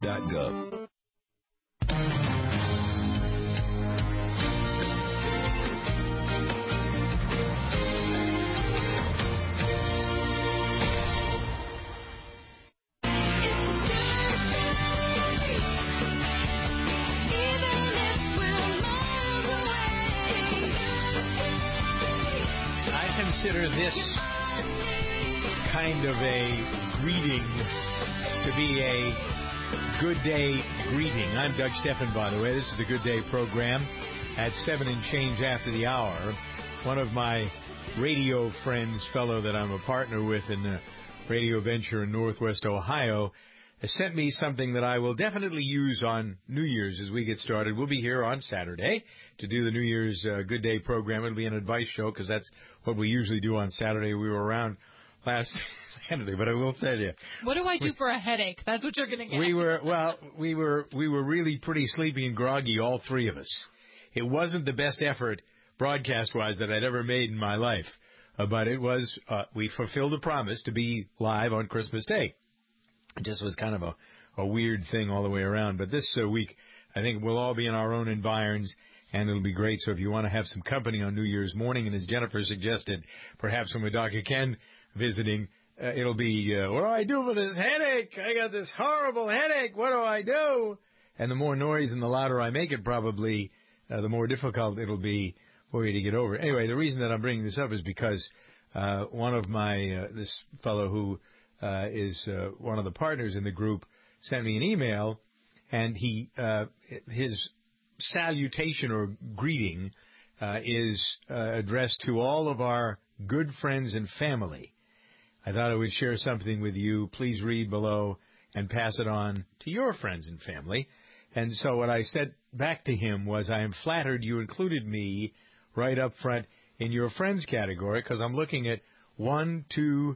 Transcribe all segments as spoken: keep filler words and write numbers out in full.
dot gov. Consider this kind of a greeting to be a good day greeting. I'm Doug Steffen, by the way. This is the Good Day program at seven and change after the hour. One of my radio friends, fellow that I'm a partner with in the radio venture in Northwest Ohio, has sent me something that I will definitely use on New Year's as we get started. We'll be here on Saturday to do the New Year's uh, Good Day program. It'll be an advice show because that's what we usually do on Saturday. We were around last Saturday, but I will tell you. What do I do we, for a headache? That's what you're going to get. We were, well, we were, we were really pretty sleepy and groggy, all three of us. It wasn't the best effort broadcast-wise that I'd ever made in my life, uh, but it was, uh, we fulfilled a promise to be live on Christmas Day. It just was kind of a, a weird thing all the way around. But this uh, week, I think we'll all be in our own environs, and it'll be great. So if you want to have some company on New Year's morning, and as Jennifer suggested, perhaps when with Doctor Ken visiting, uh, it'll be, uh, what do I do for this headache? I got this horrible headache. What do I do? And the more noise and the louder I make it, probably, uh, the more difficult it'll be for you to get over. Anyway, the reason that I'm bringing this up is because uh, one of my, uh, this fellow who Uh, is uh, one of the partners in the group, sent me an email, and he uh, his salutation or greeting uh, is uh, addressed to all of our good friends and family. I thought I would share something with you. Please read below and pass it on to your friends and family. And so what I said back to him was, I am flattered you included me right up front in your friends category, because I'm looking at one, two,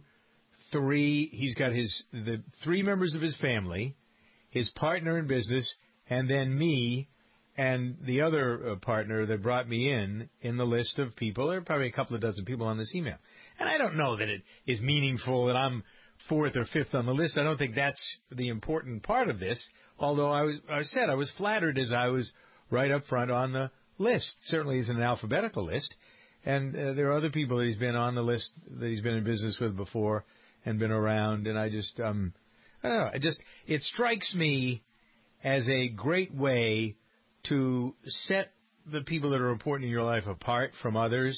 three, he's got his the three members of his family, his partner in business, and then me, and the other uh, partner that brought me in in the list of people. There are probably a couple of dozen people on this email. And I don't know that it is meaningful that I'm fourth or fifth on the list. I don't think that's the important part of this, although I was I said I was flattered as I was right up front on the list. Certainly isn't an alphabetical list. And uh, there are other people that he's been on the list that he's been in business with before and been around, and I just, um, I don't know, I just, it strikes me as a great way to set the people that are important in your life apart from others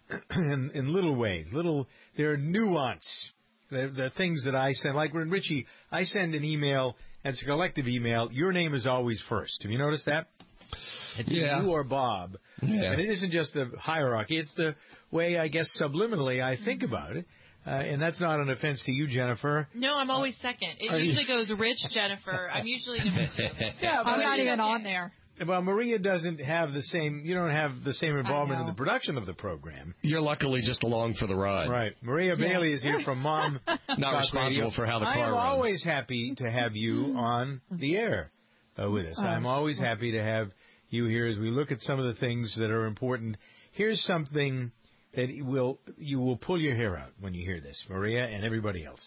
in, in little ways, little, there are nuance, the, the things that I send, like when Richie, I send an email, and it's a collective email, your name is always first. Have you noticed that? It's yeah. you or Bob, yeah. and it isn't just the hierarchy, it's the way, I guess, subliminally I think about it. Uh, and that's not an offense to you, Jennifer. No, I'm always second. It Are usually you? goes Rich, Jennifer. I'm usually number two. Yeah, I'm not even on there. Well, Maria doesn't have the same, you don't have the same involvement in the production of the program. You're luckily just along for the ride. Right. Maria yeah. Bailey is here from Mom. Not responsible Radio. for how the car I am runs. always happy to have you on the air uh, with us. Oh. I'm always happy to have you here as we look at some of the things that are important. Here's something that will you will pull your hair out when you hear this, Maria and everybody else.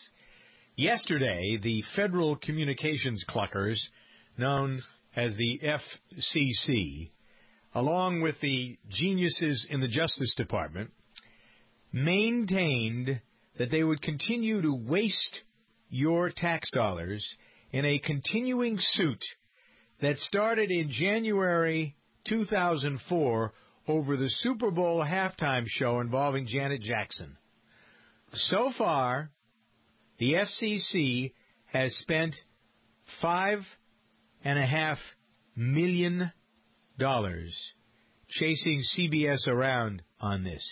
Yesterday, the Federal Communications Cluckers, known as the F C C, along with the geniuses in the Justice Department, maintained that they would continue to waste your tax dollars in a continuing suit that started in January two thousand four over the Super Bowl halftime show involving Janet Jackson. So far, the F C C has spent five and a half million dollars chasing C B S around on this.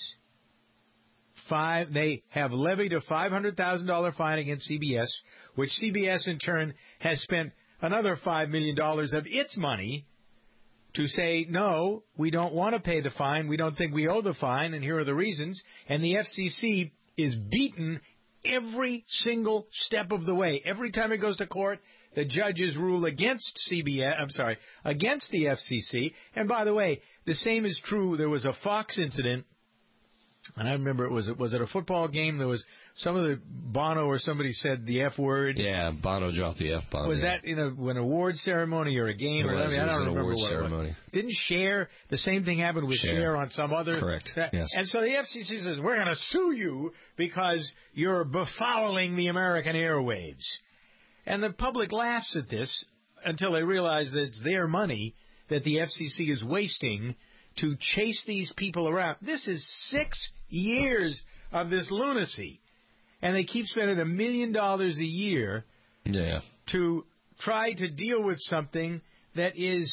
Five, they have levied a five hundred thousand dollars fine against C B S, which C B S in turn has spent another five million dollars of its money to say, no, we don't want to pay the fine, we don't think we owe the fine, and here are the reasons. And the F C C is beaten every single step of the way. Every time it goes to court, the judges rule against C B S, I'm sorry, against the F C C. And by the way, the same is true. There was a Fox incident And I remember it was it was it a football game? There was some of the Bono or somebody said the F word. Yeah, Bono dropped the F bomb. Was yeah. that in a an award ceremony or a game It or was, whatever? it I was don't an remember award what ceremony. it was. Didn't Cher, the same thing happened with Cher. Cher on some other. Correct. That, Yes. And so the F C C says we're going to sue you because you're befouling the American airwaves, and the public laughs at this until they realize that it's their money that the F C C is wasting to chase these people around. This is six years of this lunacy, and they keep spending a million dollars a year Yeah. to try to deal with something that is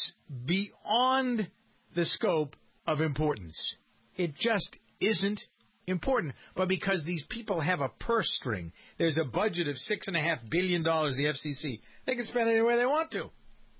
beyond the scope of importance. It just isn't important. But because these people have a purse string, there's a budget of six and a half billion dollars. The F C C, they can spend it any way they want to.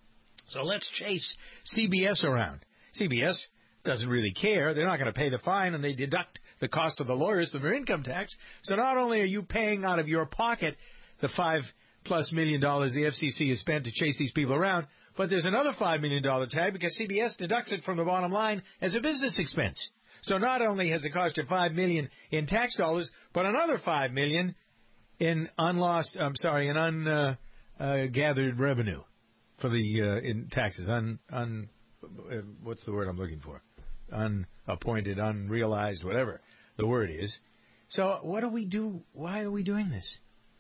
So let's chase C B S around. C B S doesn't really care. They're not going to pay the fine, and they deduct the cost of the lawyers from their income tax. So not only are you paying out of your pocket the five plus million dollars the F C C has spent to chase these people around, but there's another five million dollars tag because C B S deducts it from the bottom line as a business expense. So not only has it cost you five million dollars in tax dollars, but another five million dollars in unlost, I'm sorry, in ungathered uh, uh, revenue for the uh, in taxes. Un, un, uh, what's the word I'm looking for? Unappointed, unrealized, whatever the word is. So what do we do? Why are we doing this?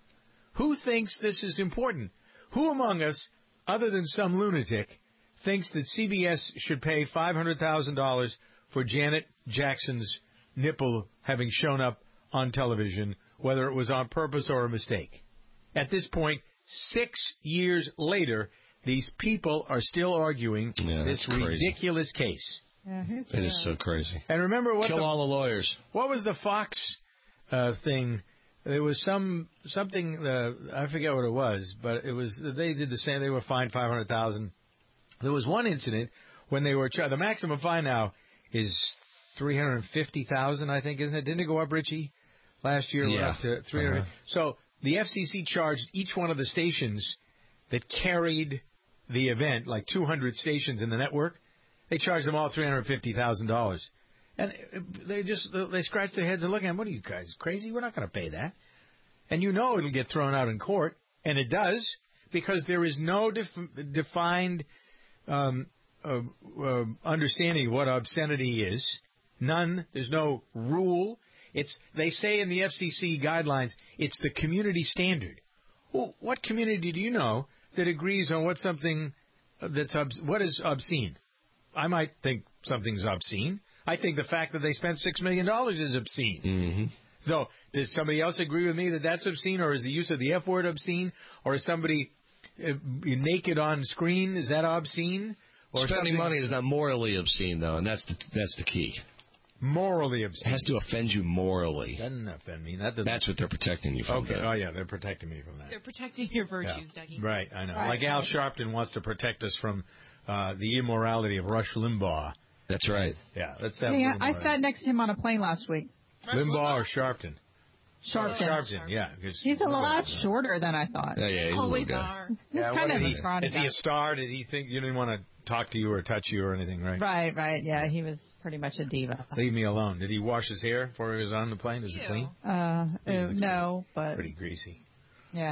Who thinks this is important? Who among us, other than some lunatic, thinks that C B S should pay five hundred thousand dollars for Janet Jackson's nipple having shown up on television, whether it was on purpose or a mistake? At this point, six years later, these people are still arguing yeah, this ridiculous case. Yeah, it is so crazy. And remember what Kill the, all the lawyers. What was the Fox uh, thing? There was some something uh, I forget what it was, but it was they did the same. They were fined five hundred thousand. There was one incident when they were the maximum fine now is three hundred fifty thousand. I think, isn't it? Didn't it go up, Richie? Last year, yeah. Went up to three hundred. Uh-huh. So the F C C charged each one of the stations that carried the event, like two hundred stations in the network. They charged them all three hundred fifty thousand dollars. And they just they scratch their heads and look at them. What are you guys, crazy? We're not going to pay that. And you know it'll get thrown out in court. And it does, because there is no def- defined um, uh, uh, understanding of what obscenity is. None. There's no rule. It's they say in the F C C guidelines, it's the community standard. Well, what community do you know that agrees on what something that's obs- what is obscene? I might think something's obscene. I think the fact that they spent six million dollars is obscene. Mm-hmm. So does somebody else agree with me that that's obscene, or is the use of the F word obscene, or is somebody uh, naked on screen, is that obscene? Or Spending money is not morally obscene, though, and that's the, that's the key. Morally obscene. It has to offend you morally. Doesn't offend me. That That's what they're protecting you from. Okay. That. Oh, yeah, they're protecting me from that. They're protecting your virtues, yeah. Dougie. Right, I know. Right. Like Al Sharpton wants to protect us from uh, the immorality of Rush Limbaugh. That's right. Yeah, let's have Hey, a I, little I more. sat next to him on a plane last week. Limbaugh or Sharpton? Sharpton. Sharpton, yeah. He's a lot shorter than I thought. Yeah, yeah, he's a Always little guy. are. He's Yeah, kind what of did a he- scrawny Is guy. he a star? Did he think you didn't want to talk to you or touch you or anything, right? Right, right. Yeah, he was pretty much a diva. Leave me alone. Did he wash his hair before he was on the plane? Is it Ew. clean? Uh, uh, no, but Pretty greasy. yeah.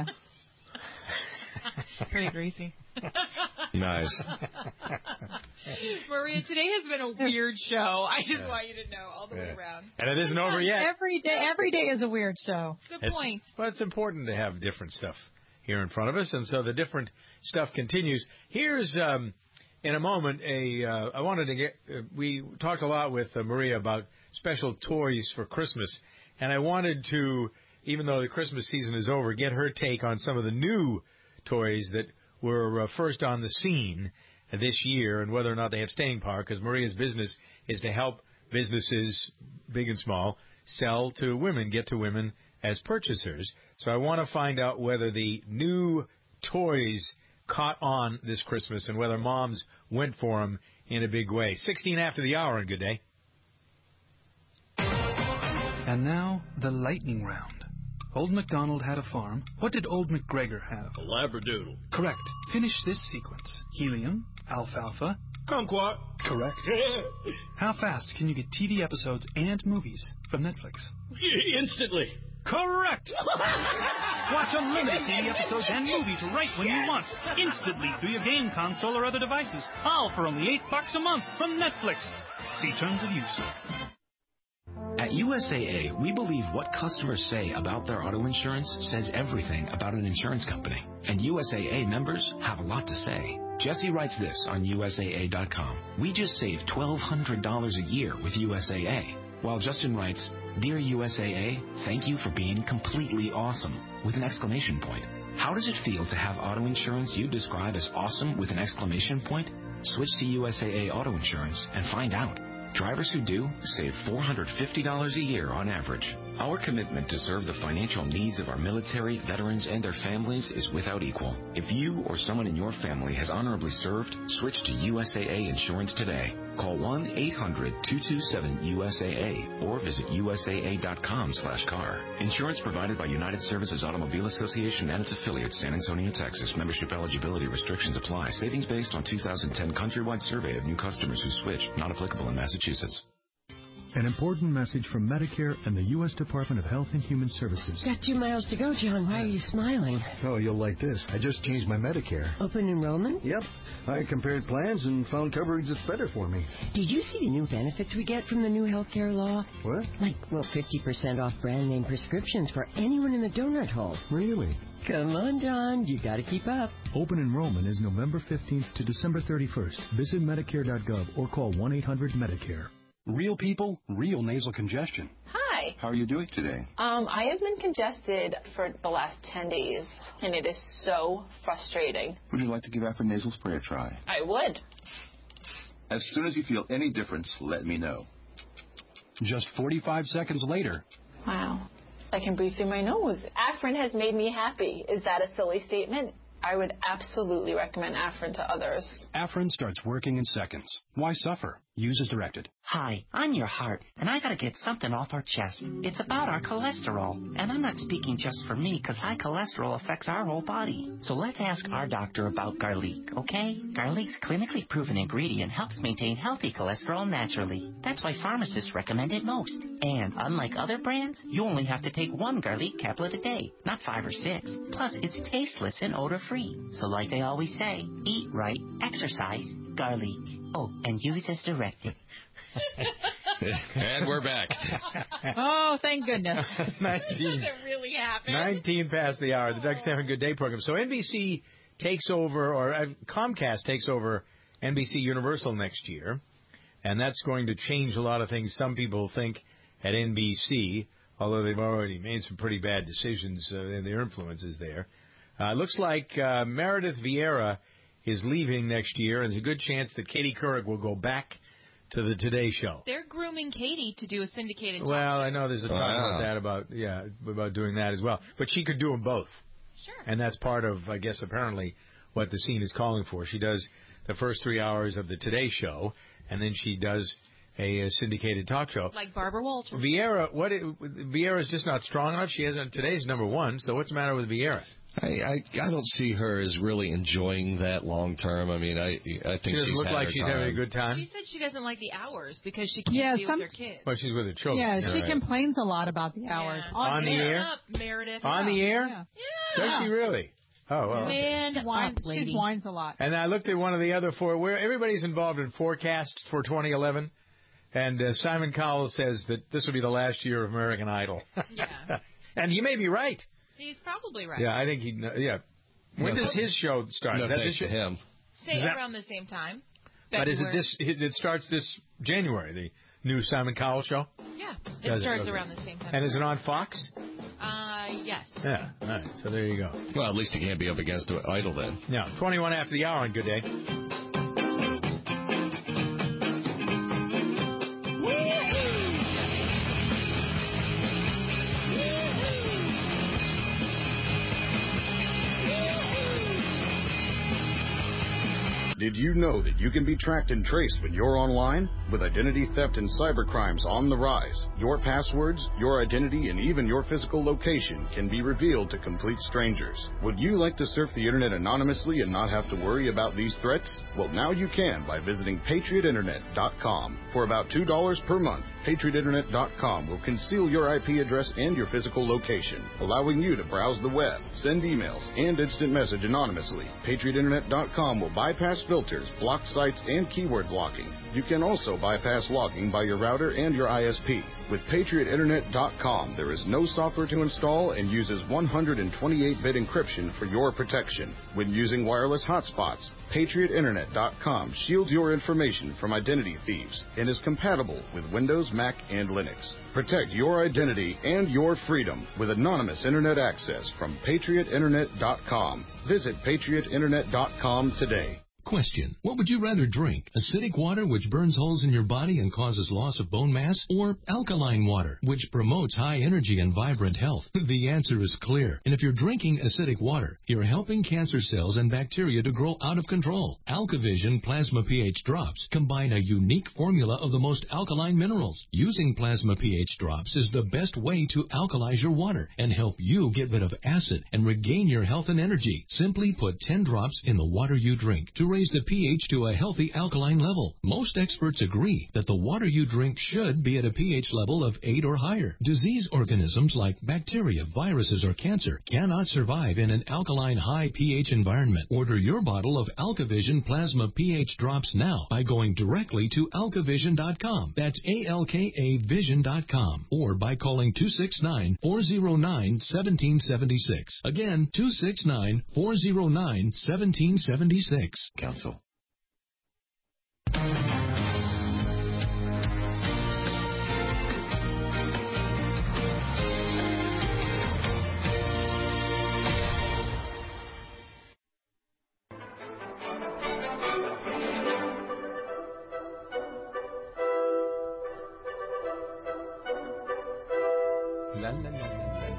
Pretty greasy. Nice. Maria, today has been a weird show. I just yeah. want you to know all the yeah. way around. And it isn't over yet. Every day, every day is a weird show. Good it's, point. But it's important to have different stuff here in front of us, and so the different stuff continues. Here's, um, in a moment, a. Uh, I wanted to get. Uh, we talked a lot with uh, Maria about special toys for Christmas, and I wanted to, even though the Christmas season is over, get her take on some of the new toys that were uh, first on the scene this year, and whether or not they have staying power, because Maria's business is to help businesses, big and small, sell to women, get to women as purchasers. So I want to find out whether the new toys caught on this Christmas and whether moms went for them in a big way. sixteen after the hour, and good day. And now, the lightning round. Old MacDonald had a farm. What did Old MacGregor have? A labradoodle. Correct. Finish this sequence. Helium, alfalfa, Kumquat. Correct. How fast can you get T V episodes and movies from Netflix? Instantly. Correct! Watch unlimited T V episodes and movies right when you want, instantly through your game console or other devices, all for only eight bucks a month from Netflix. See terms of use. At U S A A, we believe what customers say about their auto insurance says everything about an insurance company. And U S A A members have a lot to say. Jesse writes this on U S A A dot com. We just saved twelve hundred dollars a year with U S A A. While Justin writes, Dear U S A A, thank you for being completely awesome, with an exclamation point. How does it feel to have auto insurance you describe as awesome with an exclamation point? Switch to U S A A Auto Insurance and find out. Drivers who do save four hundred fifty dollars a year on average. Our commitment to serve the financial needs of our military, veterans, and their families is without equal. If you or someone in your family has honorably served, switch to U S A A Insurance today. Call one eight hundred two two seven U S A A or visit U S A A dot com slash car. Insurance provided by United Services Automobile Association and its affiliates, San Antonio, Texas. Membership eligibility restrictions apply. Savings based on two thousand ten countrywide survey of new customers who switch. Not applicable in Massachusetts. An important message from Medicare and the U S Department of Health and Human Services. Got two miles to go, John. Why are you smiling? Oh, you'll like this. I just changed my Medicare. Open enrollment? Yep. I compared plans and found coverage that's better for me. Did you see the new benefits we get from the new health care law? What? Like, well, fifty percent off brand name prescriptions for anyone in the donut hole. Really? Come on, John. You gotta keep up. Open enrollment is November fifteenth to December thirty-first. Visit Medicare dot gov or call one eight hundred Medicare. Real people, real nasal congestion. Hi. How are you doing today? Um, I have been congested for the last ten days, and it is so frustrating. Would you like to give Afrin nasal spray a try? I would. As soon as you feel any difference, let me know. Just forty-five seconds later. Wow. I can breathe through my nose. Afrin has made me happy. Is that a silly statement? I would absolutely recommend Afrin to others. Afrin starts working in seconds. Why suffer? Use as directed. Hi, I'm your heart, and I gotta get something off our chest. It's about our cholesterol, and I'm not speaking just for me, because high cholesterol affects our whole body. So let's ask our doctor about garlic, okay? Garlic's clinically proven ingredient helps maintain healthy cholesterol naturally. That's why pharmacists recommend it most. And unlike other brands, you only have to take one garlic caplet a day, not five or six. Plus, it's tasteless and odor-free. So like they always say, eat right, exercise, garlic. Oh, and use as directed. And we're back. Oh, thank goodness. nineteen, Does it really happen? nineteen past the hour, the Doug Stanford Good Day program. So N B C takes over, or uh, Comcast takes over N B C Universal next year, and that's going to change a lot of things some people think at N B C, although they've already made some pretty bad decisions uh, and their influence is there. Uh, looks like uh, Meredith Vieira is leaving next year, and there's a good chance that Katie Couric will go back to the Today Show. They're grooming Katie to do a syndicated talk Well, show. I know there's a talk Wow. about that, about yeah, about doing that as well. But she could do them both. Sure. And that's part of, I guess, apparently what the scene is calling for. She does the first three hours of the Today Show, and then she does a, a syndicated talk show. Like Barbara Walters. Vieira, what? It, Vieira's just not strong enough. She hasn't. Today's number one. So what's the matter with Vieira? I, I I don't see her as really enjoying that long term. I mean, I I think She doesn't she's look had like her she's time. having a good time. She said she doesn't like the hours because she can't Yeah, be some- with her kids. Well, she's with her children. Yeah, she Right. complains a lot about the hours. Yeah. On the Shut air? Up, Meredith. On the air? Yeah. Yeah. Does she really? Oh, well. Man, She whines, lady. she whines a lot. And I looked at one of the other four, where everybody's involved in forecasts for twenty eleven, and uh, Simon Cowell says that this will be the last year of American Idol. Yeah. And he may be right. He's probably right. Yeah, I think he. Yeah. When No, does his show start? No Is that thanks this to him. Say Is that- around the same time. But is it February. this? It it starts this January. The new Simon Cowell show. Yeah, it Does it? starts Okay. around the same time. And is it on Fox? Uh, yes. Yeah. All right. So there you go. Well, at least he can't be up against Idol then. Now, twenty-one after the hour on Good Day. Did you know that you can be tracked and traced when you're online? With identity theft and cybercrimes on the rise, your passwords, your identity, and even your physical location can be revealed to complete strangers. Would you like to surf the internet anonymously and not have to worry about these threats? Well, now you can by visiting patriot internet dot com. For about two dollars per month, patriot internet dot com will conceal your I P address and your physical location, allowing you to browse the web, send emails, and instant message anonymously. patriot internet dot com will bypass filters, block sites, and keyword blocking. You can also bypass logging by your router and your I S P. With patriot internet dot com, there is no software to install and uses one hundred twenty-eight bit encryption for your protection. When using wireless hotspots, patriot internet dot com shields your information from identity thieves and is compatible with Windows, Mac, and Linux. Protect your identity and your freedom with anonymous internet access from patriot internet dot com. Visit patriot internet dot com today. Question. What would you rather drink? Acidic water, which burns holes in your body and causes loss of bone mass? Or alkaline water, which promotes high energy and vibrant health? The answer is clear. And if you're drinking acidic water, you're helping cancer cells and bacteria to grow out of control. AlkaVision Plasma pH Drops combine a unique formula of the most alkaline minerals. Using Plasma pH Drops is the best way to alkalize your water and help you get rid of acid and regain your health and energy. Simply put ten drops in the water you drink to raise the pH to a healthy alkaline level. Most experts agree that the water you drink should be at a pH level of eight or higher. Disease organisms like bacteria, viruses, or cancer cannot survive in an alkaline high pH environment. Order your bottle of AlkaVision Plasma pH Drops now by going directly to alka vision dot com. That's A L K A vision dot com. Or by calling two six nine, four zero nine, one seven seven six. Again, two six nine, four zero nine, one seven seven six. Council. La, la, la, la,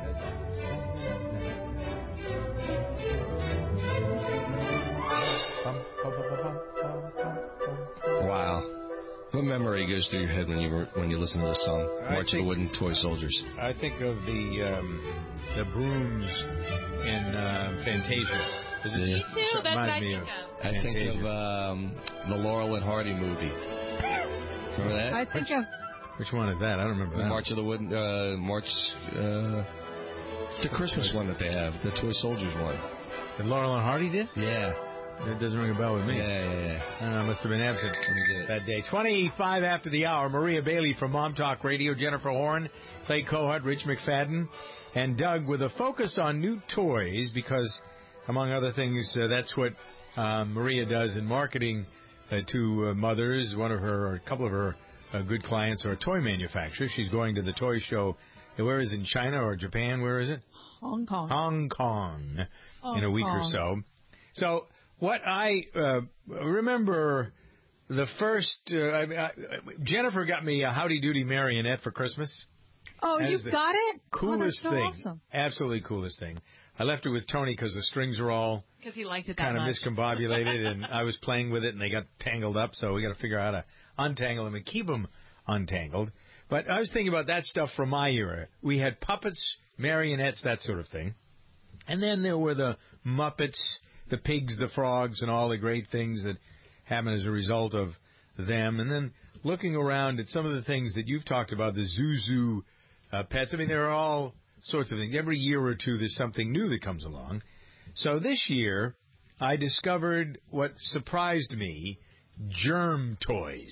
Wow. What memory goes through your head when you were, when you listen to this song, I March think, of the Wooden Toy Soldiers? I think of the um, the brooms in uh, Fantasia. Is it, Me too. That's what I think of. I Fantasia. think of um, the Laurel and Hardy movie. Remember that? I think of... Which one is that? I don't remember The that. March of the Wooden... Uh, March... Uh, it's the Christmas one that they have. The Toy Soldiers one. Did Laurel and Hardy did? Yeah. It doesn't ring a bell with me. Yeah, yeah, yeah. I don't know, I must have been absent that day. twenty-five after the hour, Maria Bailey from Mom Talk Radio, Jennifer Horn, Clay Cohut, Rich McFadden, and Doug with a focus on new toys because, among other things, uh, that's what um, Maria does in marketing uh, to uh, mothers. One of her, or a couple of her uh, good clients are a toy manufacturer. She's going to the toy show. Where is it, in China or Japan? Where is it? Hong Kong. Hong Kong Hong in a week Kong. or so. So what I uh, remember, the first, uh, I, I, Jennifer got me a Howdy Doody marionette for Christmas. Oh, As you've the got it? Coolest oh, that's so thing. Awesome. Absolutely coolest thing. I left it with Tony because the strings are all Because he liked it that kind of much. miscombobulated, and I was playing with it, and they got tangled up, so we got to figure out how to untangle them and keep them untangled. But I was thinking about that stuff from my era. We had puppets, marionettes, that sort of thing. And then there were the Muppets, the pigs, the frogs, and all the great things that happen as a result of them. And then looking around at some of the things that you've talked about, the Zuzu uh, pets. I mean, there are all sorts of things. Every year or two, there's something new that comes along. So this year, I discovered what surprised me, germ toys.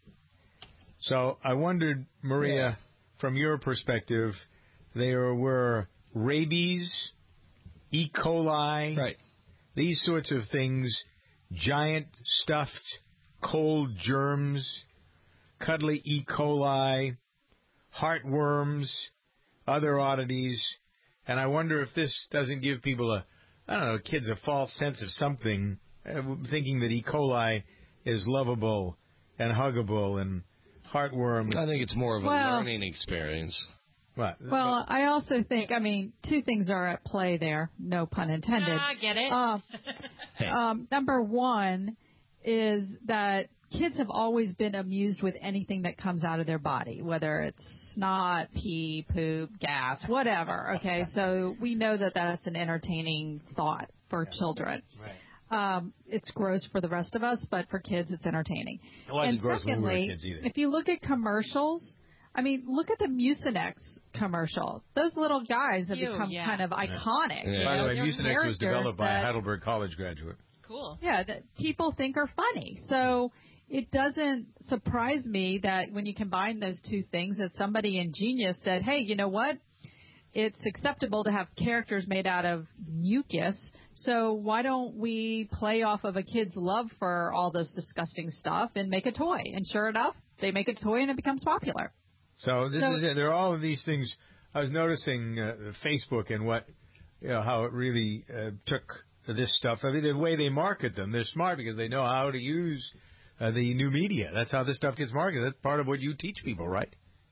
So I wondered, Maria, yeah. from your perspective, there were rabies, E. coli, right. these sorts of things, giant stuffed cold germs, cuddly E. coli, heartworms, other oddities. And I wonder if this doesn't give people a, I don't know, kids a false sense of something, uh, thinking that E. coli is lovable and huggable and heartworm. I think it's more of a well, learning experience. What? Well, I also think, I mean, two things are at play there, no pun intended. Ah, get it? Uh, hey. um, number one is that kids have always been amused with anything that comes out of their body, whether it's snot, pee, poop, gas, whatever. Okay, so we know that that's an entertaining thought for children. Right. Um, it's gross for the rest of us, but for kids, it's entertaining. It wasn't and gross secondly, when we were kids either. If you look at commercials, I mean, look at the Mucinex commercial. Those little guys have Ew, become yeah. kind of iconic. Yeah. You By know, the way, they're Mucinex was developed by a that- Heidelberg College graduate. Cool. Yeah, that people think are funny. So it doesn't surprise me that when you combine those two things, that somebody ingenious said, hey, you know what? It's acceptable to have characters made out of mucus, so why don't we play off of a kid's love for all this disgusting stuff and make a toy? And sure enough, they make a toy and it becomes popular. So this So- is it. There are all of these things. I was noticing uh, Facebook and what, you know, how it really uh, took this stuff. I mean, the way they market them, they're smart because they know how to use uh, the new media. That's how this stuff gets marketed. That's part of what you teach people, right?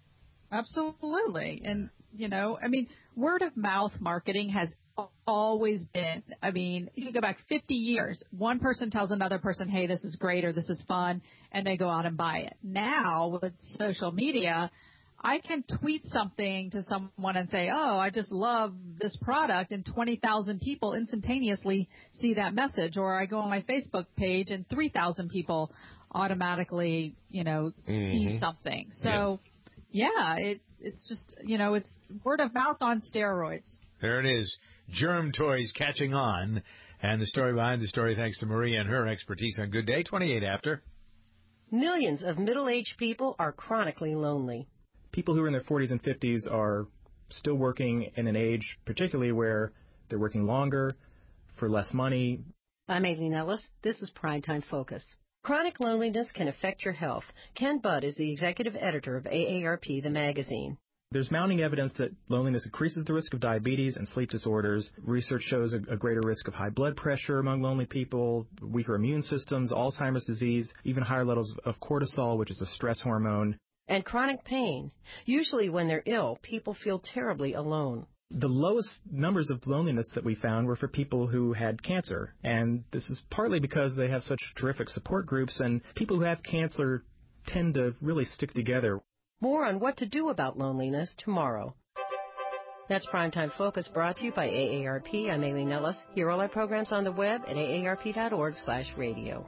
Absolutely. And, you know, I mean, word of mouth marketing has always been, I mean, you can go back fifty years. One person tells another person, hey, this is great or this is fun, and they go out and buy it. Now, with social media, I can tweet something to someone and say, oh, I just love this product, and twenty thousand people instantaneously see that message. Or I go on my Facebook page and three thousand people automatically, you know, mm-hmm. see something. So, yeah, yeah it's, it's just, you know, it's word of mouth on steroids. There it is. Germ toys catching on. And the story behind the story, thanks to Maria and her expertise on Good Day, twenty-eight after. Millions of middle-aged people are chronically lonely. People who are in their forties and fifties are still working in an age, particularly where they're working longer, for less money. I'm Aileen Ellis. This is Primetime Focus. Chronic loneliness can affect your health. Ken Budd is the executive editor of A A R P, the magazine. There's mounting evidence that loneliness increases the risk of diabetes and sleep disorders. Research shows a, a greater risk of high blood pressure among lonely people, weaker immune systems, Alzheimer's disease, even higher levels of cortisol, which is a stress hormone. And chronic pain. Usually when they're ill, people feel terribly alone. The lowest numbers of loneliness that we found were for people who had cancer. And this is partly because they have such terrific support groups, and people who have cancer tend to really stick together. More on what to do about loneliness tomorrow. That's Primetime Focus, brought to you by A A R P. I'm Aileen Ellis. Hear all our programs on the web at aarp.org slash radio.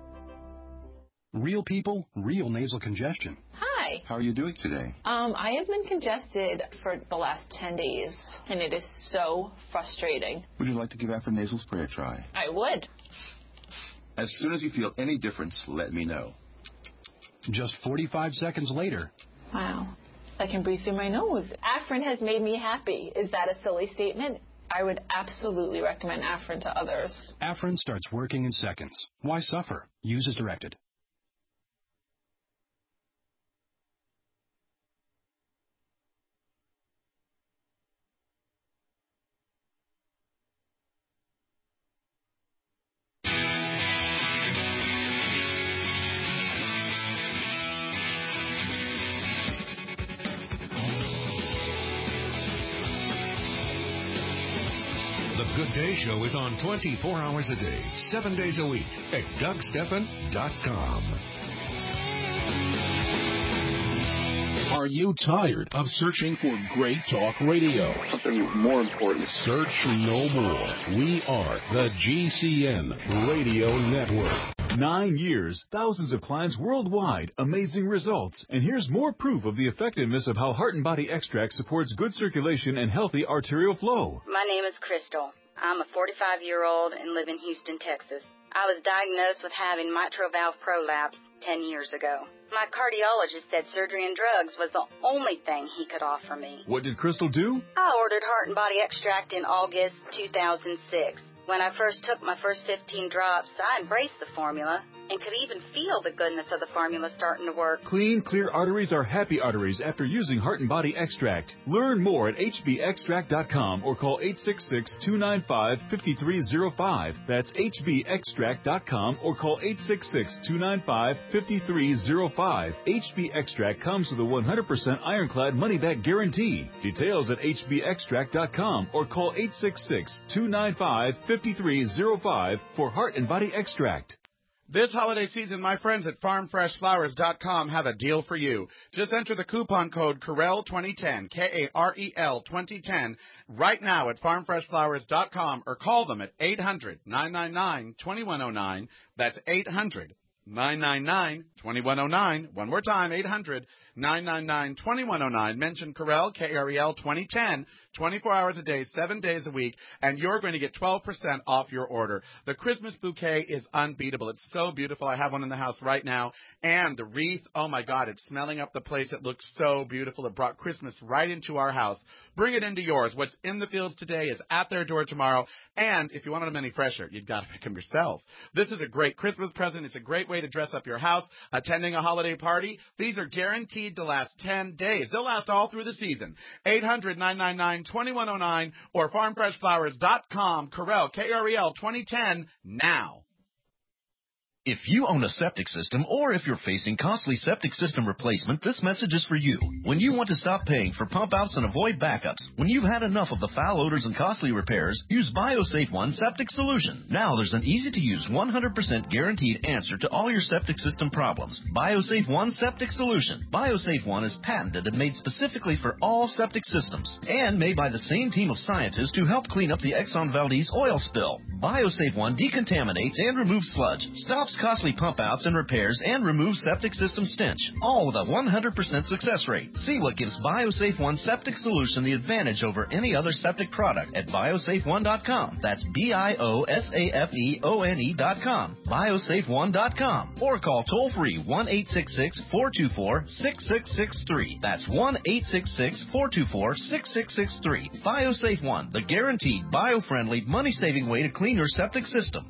Real people, real nasal congestion. Hi. How are you doing today? Um, I have been congested for the last ten days, and it is so frustrating. Would you like to give Afrin Nasal Spray a try? I would. As soon as you feel any difference, let me know. Just forty-five seconds later. Wow. I can breathe through my nose. Afrin has made me happy. Is that a silly statement? I would absolutely recommend Afrin to others. Afrin starts working in seconds. Why suffer? Use as directed. The Good Day Show is on twenty-four hours a day, seven days a week at Doug Stephan dot com. Are you tired of searching for great talk radio? Something more important. Search no more. We are the G C N Radio Network. Nine years, thousands of clients worldwide, amazing results. And here's more proof of the effectiveness of how Heart and Body Extract supports good circulation and healthy arterial flow. My name is Crystal. I'm a forty-five-year-old and live in Houston, Texas. I was diagnosed with having mitral valve prolapse ten years ago. My cardiologist said surgery and drugs was the only thing he could offer me. What did Crystal do? I ordered Heart and Body Extract in August two thousand six. When I first took my first fifteen drops, I embraced the formula and could even feel the goodness of the formula starting to work. Clean, clear arteries are happy arteries after using Heart and Body Extract. Learn more at H B extract dot com or call eight six six, two nine five, five three zero five. That's H B extract dot com or call eight six six, two nine five, five three zero five. H B Extract comes with a one hundred percent ironclad money-back guarantee. Details at H B extract dot com or call eight six six, two nine five, five three zero five for Heart and Body Extract. This holiday season, my friends at farm fresh flowers dot com have a deal for you. Just enter the coupon code Karel twenty ten, K A R E L twenty ten, right now at farm fresh flowers dot com or call them at eight hundred, nine nine nine, two one zero nine. That's eight hundred, nine nine nine, two one zero nine. One more time, eight hundred, nine nine nine, two one zero nine. Mention Karel, K A R E L twenty ten, twenty-four hours a day, seven days a week, and you're going to get twelve percent off your order. The Christmas bouquet is unbeatable. It's so beautiful. I have one in the house right now. And the wreath, oh my God, it's smelling up the place. It looks so beautiful. It brought Christmas right into our house. Bring it into yours. What's in the fields today is at their door tomorrow. And if you wanted them any fresher, you've got to pick them yourself. This is a great Christmas present. It's a great way to dress up your house, attending a holiday party. These are guaranteed to last ten days. They'll last all through the season. eight hundred, nine nine nine, two one zero nine or farm fresh flowers dot com. Karel, K R E L twenty ten, now. If you own a septic system or if you're facing costly septic system replacement, this message is for you. When you want to stop paying for pump outs and avoid backups, when you've had enough of the foul odors and costly repairs, use BioSafe One Septic Solution. Now there's an easy-to-use one hundred percent guaranteed answer to all your septic system problems. BioSafe One Septic Solution. BioSafe One is patented and made specifically for all septic systems and made by the same team of scientists who helped clean up the Exxon Valdez oil spill. BioSafe One decontaminates and removes sludge, stops costly pump outs and repairs, and removes septic system stench, all with a one hundred percent success rate. See what gives BioSafe One Septic Solution the advantage over any other septic product at biosafe one dot com. That's B I O S A F E O N E dot com. biosafe one dot com. Or call toll-free one eight six six, four two four, six six six three. That's one eight six six, four two four, six six six three. BioSafe One, the guaranteed, bio-friendly, money-saving way to clean your septic system.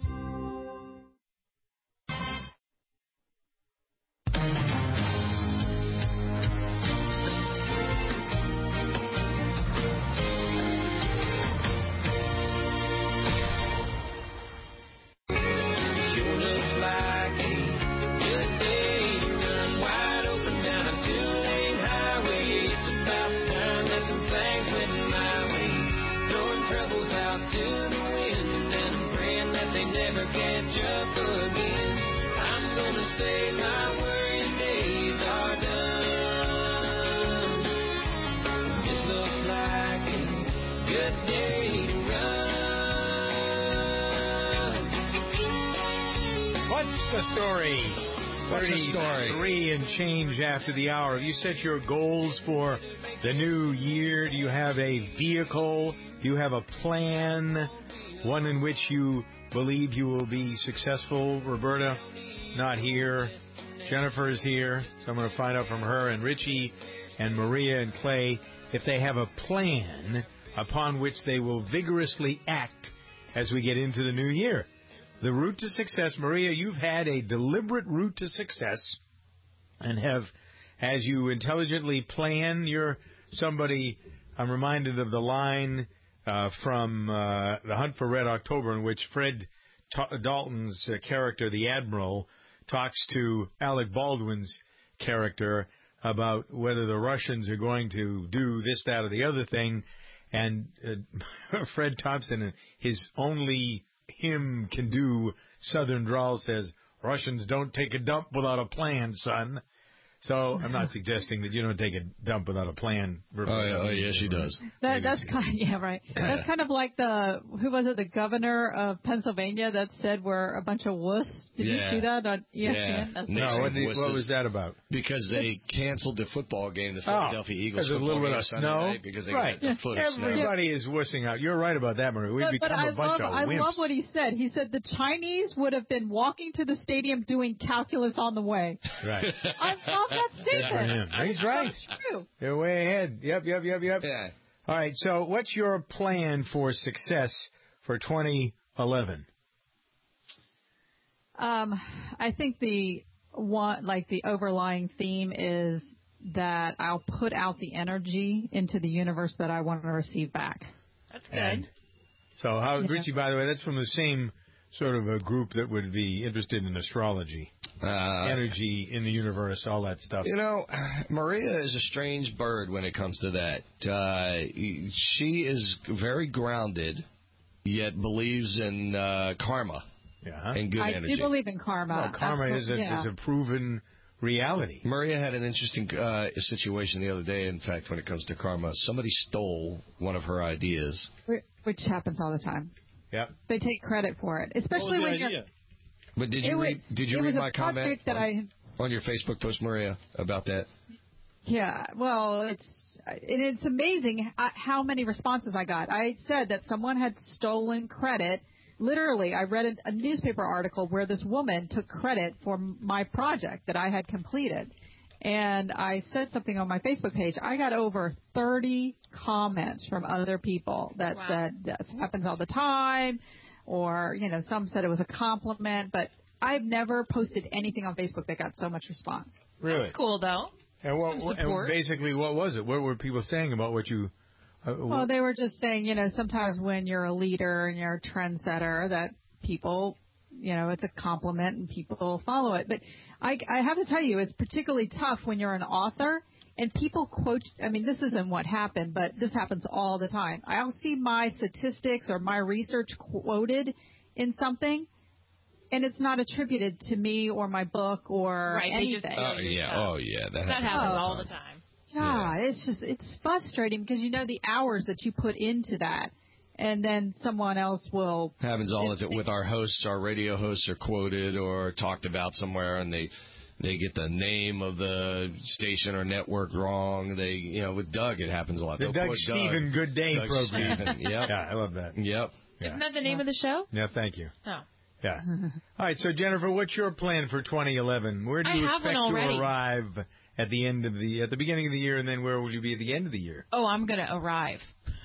thirty-three and change after the hour. Have you set your goals for the new year? Do you have a vehicle? Do you have a plan? One in which you believe you will be successful? Roberta, not here. Jennifer is here, so I'm going to find out from her and Richie and Maria and Clay if they have a plan upon which they will vigorously act as we get into the new year. The route to success, Maria, you've had a deliberate route to success and have, as you intelligently plan, you're somebody, I'm reminded of the line uh, from uh, The Hunt for Red October in which Fred Ta- Dalton's uh, character, the Admiral, talks to Alec Baldwin's character about whether the Russians are going to do this, that, or the other thing. And uh, Fred Thompson, his only him can do Southern drawl, says, Russians don't take a dump without a plan, son. So I'm not suggesting that you don't take a dump without a plan. Oh, yeah, oh yes, she does. That, that's kind of, yeah, right. That's kind of like the, who was it, the governor of Pennsylvania that said we're a bunch of wuss? Did yeah. you see that on E S P N? Yeah. That's no, what, did, what was that about? Because they it's, canceled the football game, the Philadelphia oh, Eagles football a little game bit of snow. Night because they right. got a foot of snow. Everybody is wussing out. You're right about that, Marie. We've but, become but I a bunch love, of I wimps. love what he said. He said the Chinese would have been walking to the stadium doing calculus on the way. Right. I love that statement. He's right. True. They're way ahead. Yep, yep, yep, yep. Yeah. All right, so what's your plan for success for twenty eleven? Um, I think the one, like the overlying theme is that I'll put out the energy into the universe that I want to receive back. That's good. And so how, yeah. Richie, by the way, that's from the same sort of a group that would be interested in astrology, uh, energy in the universe, all that stuff. You know, Maria is a strange bird when it comes to that. Uh, she is very grounded, yet believes in uh, karma. Yeah. and good I energy. do believe in karma. Well, karma is a, yeah. is a proven reality. Maria had an interesting uh, situation the other day, in fact, when it comes to karma. Somebody stole one of her ideas. Which happens all the time. Yep. They take credit for it, especially when you're. But did you It read? was- Did you it read was a my comment project that on, I- on your Facebook post, Maria, about that? Yeah, well, it's and it's amazing how many responses I got. I said that someone had stolen credit. Literally, I read a, a newspaper article where this woman took credit for my project that I had completed. And I said something on my Facebook page. I got over thirty comments from other people that Wow. said this happens all the time, or, you know, some said it was a compliment, but I've never posted anything on Facebook that got so much response. Really? That's cool, though. And what? Some And support. basically, what was it? What were people saying about what you? Uh, Well, they were just saying, you know, sometimes when you're a leader and you're a trendsetter, that people, you know, it's a compliment and people follow it. But I, I have to tell you, it's particularly tough when you're an author and people quote. I mean, this isn't what happened, but this happens all the time. I'll see my statistics or my research quoted in something, and it's not attributed to me or my book or Right, they just anything. Oh yeah, oh yeah, that, That happens, happens Oh. all the time. God, it's just it's frustrating because you know the hours that you put into that, and then someone else will. Happens all the time with our hosts. Our radio hosts are quoted or talked about somewhere, and they they get the name of the station or network wrong. They, you know, with Doug, it happens a lot. The They'll Doug quote Stephen Good Day Doug program. Stephen, yep. Yeah, I love that. Yep. Isn't that the name of the show? Yeah, thank you. Oh. Yeah. All right, so Jennifer, what's your plan for twenty eleven? Where do I you have expect one to already. arrive at the end of the at the beginning of the year, and then where will you be at the end of the year? Oh, I'm going to arrive.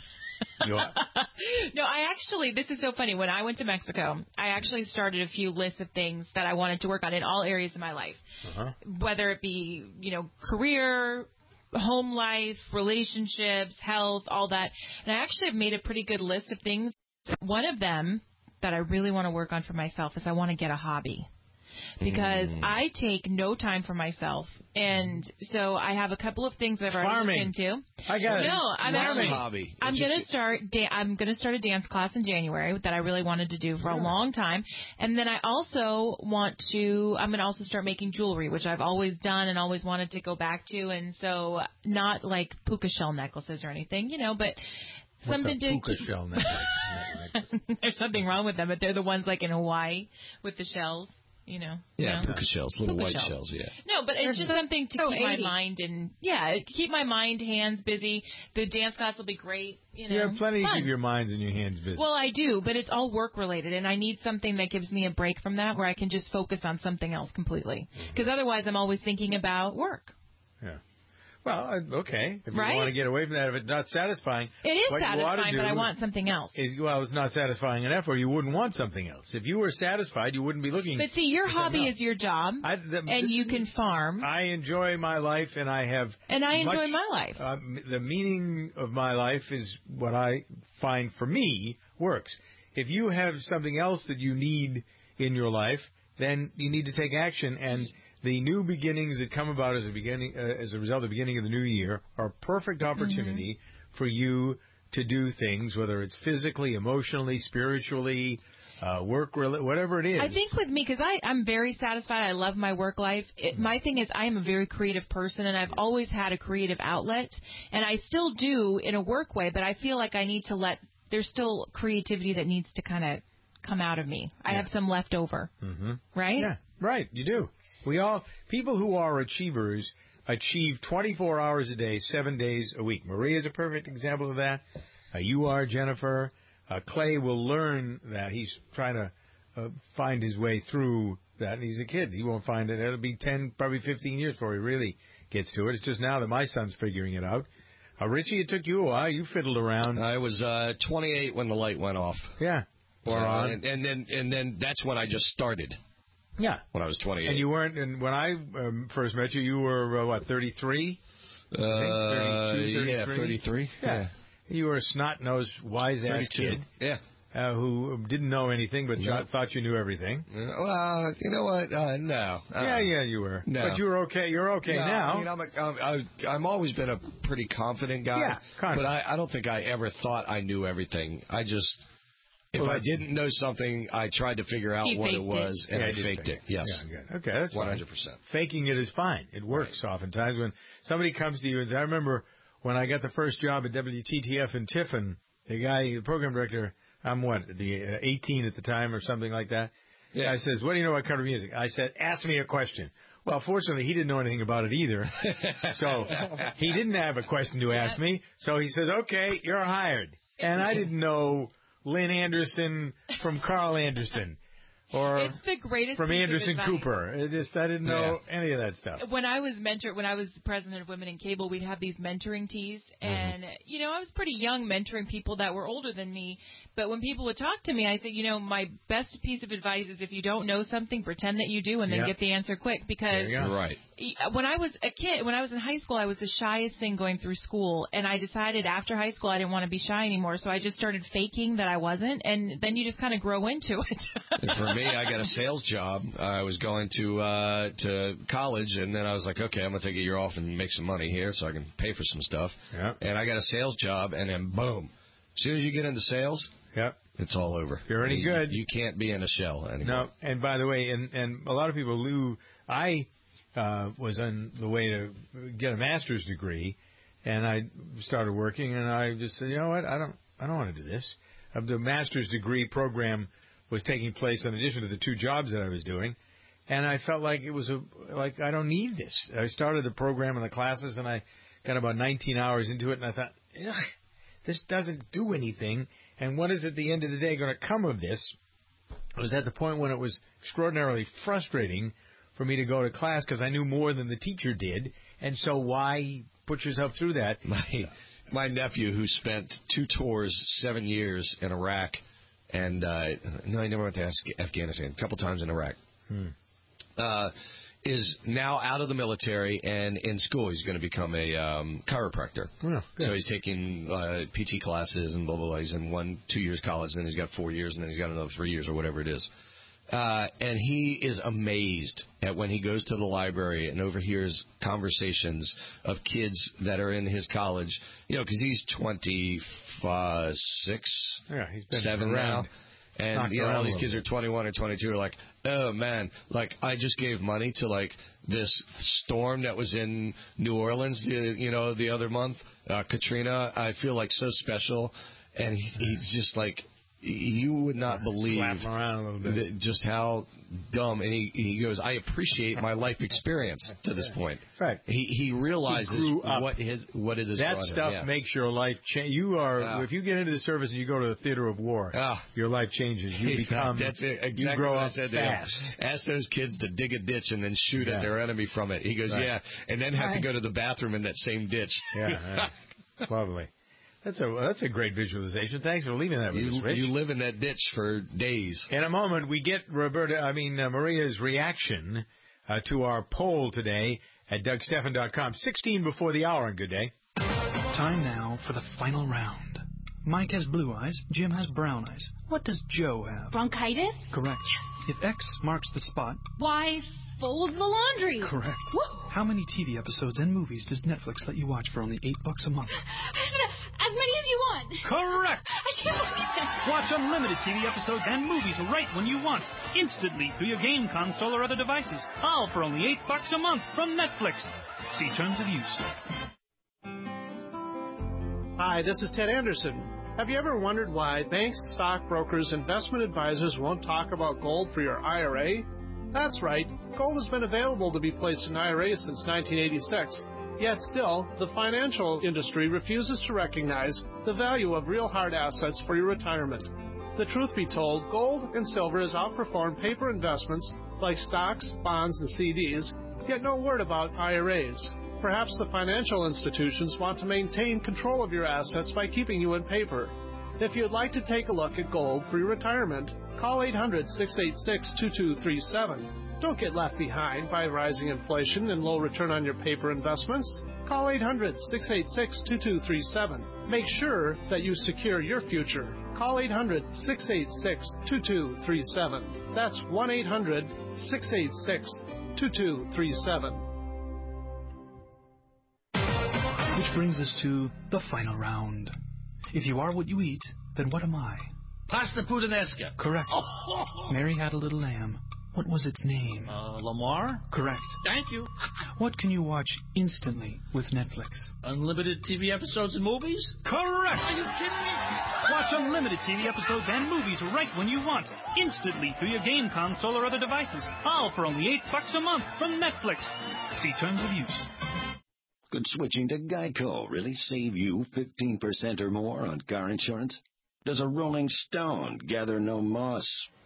You are- No, I actually, this is so funny. When I went to Mexico, I actually started a few lists of things that I wanted to work on in all areas of my life, uh-huh. whether it be, you know, career, home life, relationships, health, all that. And I actually have made a pretty good list of things. One of them that I really want to work on for myself is I want to get a hobby. Because Mm. I take no time for myself, and so I have a couple of things I've already Farming. looked into. I got it. No, I'm Farming. actually. Hobby. I'm It's gonna just- start. Da- I'm gonna start a dance class in January that I really wanted to do for a long time, and then I also want to. I'm gonna also start making jewelry, which I've always done and always wanted to go back to, and so not like puka shell necklaces or anything, you know, but. What's Something a to puka keep- shell necklace? There's something wrong with them, but they're the ones like in Hawaii with the shells, you know. Yeah, you know? puka shells, little Puka white shells. shells. Yeah. No, but it's They're just so- something to so keep my eighties. mind and yeah, keep my mind, hands busy. The dance class will be great. You know, You have plenty to fun. keep your minds and your hands busy. Well, I do, but it's all work related, and I need something that gives me a break from that, where I can just focus on something else completely. Because otherwise, I'm always thinking about work. Yeah. Well, uh, okay. If Right? you want to get away from that, if it's not satisfying, It is what you ought to satisfying, but do I want something else. Is, well, it's not satisfying enough, or you wouldn't want something else. If you were satisfied, you wouldn't be looking. But see, your for something hobby else. is your job, I, the, and this you is- can farm. I enjoy my life, and I have. And I enjoy much- my life. Uh, m- the meaning of my life is what I find for me works. If you have something else that you need in your life, then you need to take action. And the new beginnings that come about as a beginning, uh, as a result of the beginning of the new year, are a perfect opportunity for you to do things, whether it's physically, emotionally, spiritually, uh, work, rela- whatever it is. I think with me, because I'm very satisfied. I love my work life. It, my thing is I am a very creative person, and I've always had a creative outlet, and I still do in a work way, but I feel like I need to let, there's still creativity that needs to kind of come out of me. I Yeah. have some left over, Mm-hmm. right? Yeah, right. You do. We all, people who are achievers achieve twenty-four hours a day, seven days a week. Maria is a perfect example of that. Uh, you are, Jennifer. Uh, Clay will learn that. He's trying to uh, find his way through that. And he's a kid. He won't find it. It'll be ten, probably fifteen years before he really gets to it. It's just now that my son's figuring it out. Uh, Richie, it took you a while. You fiddled around. I was uh, twenty-eight when the light went off. Yeah. So, Or on. and, and then and then that's when I just started. Yeah. When I was twenty-eight. And you weren't, and when I um, first met you, you were, uh, what, thirty-three? Uh, thirty-two, yeah, thirty-three? thirty-three. Yeah. You were a snot-nosed, wise-ass thirty-two. kid. Yeah. Uh, who didn't know anything but Nope. thought you knew everything. Uh, well, you know what? Uh, no. Uh, yeah, yeah, you were. No. But you're okay. You're okay no, now. I mean, I'm, a, I'm, I- I'm always been a pretty confident guy. Yeah, confident. But I, I don't think I ever thought I knew everything. I just, If Well, I didn't know something, I tried to figure out He what it faked was, it. and Yeah, I I did faked fake it. Yes. Yeah, good. Okay, that's one fine. hundred percent. Faking it is fine. It works oftentimes. When somebody comes to you and says, I remember when I got the first job at W T T F in Tiffin, the guy, the program director, I'm what, the uh, eighteen at the time or something like that. Yeah. I says, what do you know about country music? I said, ask me a question. Well, fortunately, he didn't know anything about it either. So he didn't have a question to ask me. So he says, okay, you're hired. And I didn't know Lynn Anderson from Carl Anderson. Or it's the greatest from piece Anderson of advice. Cooper. It just, I didn't know Yeah. any of that stuff. When I was mentor, when I was president of Women in Cable, we'd have these mentoring teas, and mm-hmm. you know, I was pretty young mentoring people that were older than me. But when people would talk to me, I said, you know, my best piece of advice is if you don't know something, pretend that you do, and then yep. get the answer quick. Because right. when I was a kid, when I was in high school, I was the shyest thing going through school, and I decided after high school I didn't want to be shy anymore, so I just started faking that I wasn't, and then you just kind of grow into it. And for me, I got a sales job. I was going to uh, to college, and then I was like, okay, I'm going to take a year off and make some money here so I can pay for some stuff. Yep. And I got a sales job, and then boom. As soon as you get into sales, yep. it's all over. If you're any you, good. You can't be in a shell anymore. No, and by the way, and, and a lot of people, Lou, I uh, was on the way to get a master's degree, and I started working, and I just said, you know what, I don't, I don't want to do this. Uh, the master's degree program was taking place in addition to the two jobs that I was doing, and I felt like it was a like I don't need this. I started the program and the classes, and I got about nineteen hours into it, and I thought, ugh, this doesn't do anything. And what is at the end of the day going to come of this? I was at the point when it was extraordinarily frustrating for me to go to class because I knew more than the teacher did, and so why put yourself through that? My my nephew, who spent two tours, seven years in Iraq. And, uh, no, he never went to Afghanistan, a couple times in Iraq, hmm. uh, is now out of the military and in school. He's going to become a um, chiropractor. Oh, so he's taking uh, P T classes and blah, blah, blah. He's in one, two years college, then he's got four years, and then he's got another three years or whatever it is. Uh, and he is amazed at when he goes to the library and overhears conversations of kids that are in his college, you know, because he's twenty-six, yeah, he's been seven around. now. And, you know, all these kids are twenty-one or twenty-two are like, oh, man, like, I just gave money to, like, this storm that was in New Orleans, you know, the other month, uh, Katrina. I feel, like, so special. And he, he's just, like, you would not believe Slap him around a little bit. that just how dumb. And he, he goes, I appreciate my life experience to this point. Right. He he realizes he grew up. what his what it is. That brought him. stuff Yeah. makes your life change. You are Yeah. if you get into the service and you go to the theater of war, Ah. your life changes. You become That's it, exactly you grow what I up said to him. fast. Ask those kids to dig a ditch and then shoot Yeah. at their enemy from it. He goes, Right. yeah, and then have Right. to go to the bathroom in that same ditch. Yeah, right. Lovely. That's a that's a great visualization. Thanks for leaving that with You, us, Rich. you live in that ditch for days. In a moment, we get Roberta, I mean uh, Maria's reaction uh, to our poll today at Doug Stephan dot com. sixteen before the hour on Good Day. Time now for the final round. Mike has blue eyes. Jim has brown eyes. What does Joe have? Bronchitis? Correct. If X marks the spot. Y folds the laundry. Correct. Woo! How many T V episodes and movies does Netflix let you watch for only eight bucks a month? As many as you want. Correct. I can't believe that. Watch unlimited T V episodes and movies right when you want, instantly through your game console or other devices. All for only eight bucks a month from Netflix. See terms of use. Hi, this is Ted Anderson. Have you ever wondered why banks, stockbrokers, investment advisors won't talk about gold for your I R A? That's right. Gold has been available to be placed in I R As since nineteen eighty-six. Yet still, the financial industry refuses to recognize the value of real hard assets for your retirement. The truth be told, gold and silver has outperformed paper investments like stocks, bonds, and C Ds, yet no word about I R As. Perhaps the financial institutions want to maintain control of your assets by keeping you in paper. If you'd like to take a look at gold for your retirement, call eight hundred, six eight six, two two three seven. Don't get left behind by rising inflation and low return on your paper investments. Call eight hundred, six eight six, two two three seven. Make sure that you secure your future. Call eight hundred, six eight six, two two three seven. That's one eight hundred, six eight six, two two three seven. Which brings us to the final round. If you are what you eat, then what am I? Pasta puttanesca. Correct. Mary had a little lamb. What was its name? Uh, Lamar? Correct. Thank you. What can you watch instantly with Netflix? Unlimited T V episodes and movies? Correct! Are you kidding me? Watch unlimited T V episodes and movies right when you want, instantly through your game console or other devices, all for only eight bucks a month from Netflix. See terms of use. Could switching to Geico really save you fifteen percent or more on car insurance? Does a rolling stone gather no moss?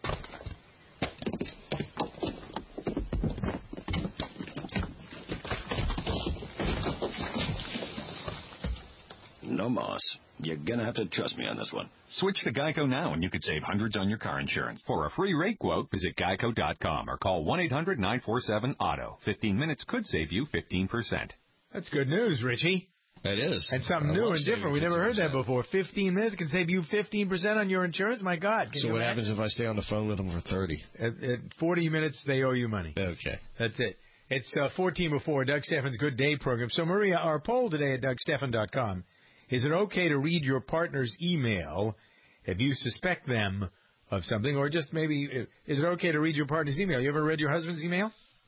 No moss. You're gonna have to trust me on this one. Switch to Geico now and you could save hundreds on your car insurance. For a free rate quote, visit geico dot com or call one eight hundred nine four seven auto. fifteen minutes could save you fifteen percent. That's good news, Richie. It is. And something I new love and saving different. We never heard that fifteen percent. before. fifteen minutes can save you fifteen percent on your insurance? My God. Can So you what imagine? happens if I stay on the phone with them for thirty? At, at forty minutes, they owe you money. Okay. That's it. It's uh, fourteen before Doug Steffen's Good Day program. So, Maria, our poll today at doug steffen dot com. Is it okay to read your partner's email if you suspect them of something? Or just maybe, is it okay to read your partner's email? You ever read your husband's email?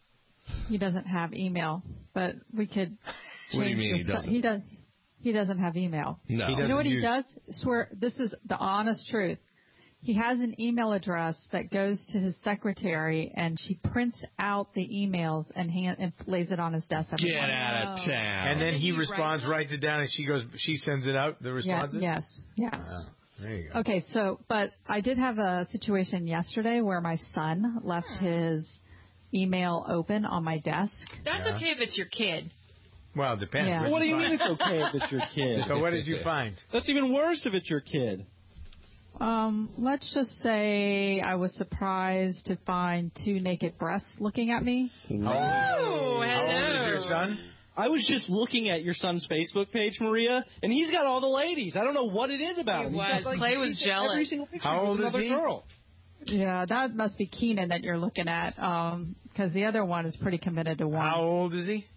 He doesn't have email, but we could change What do you mean the he su- doesn't? He, does, he doesn't have email. No. He You know doesn't what he use- does? Swear, this is the honest truth. He has an email address that goes to his secretary, and she prints out the emails and hand, and lays it on his desk. every Get morning. out of town. And then he responds, writes it down, and she goes, she sends it out, the Yeah, responses? yes, yes. Oh, there you go. Okay, so, but I did have a situation yesterday where my son left his email open on my desk. That's okay if it's your kid. Well, it depends. Yeah. What do you mean it's okay if it's your kid? So what did you find? That's even worse if it's your kid. Um, let's just say I was surprised to find two naked breasts looking at me. Oh, How old hello. is your son? I was just looking at your son's Facebook page, Maria, and he's got all the ladies. I don't know what it is about He him. He's was. got, like, Clay was he's got jealous. Every single picture How with old is another he? girl. Yeah, that must be Keenan that you're looking at, um, because the other one is pretty committed to one. How old is he?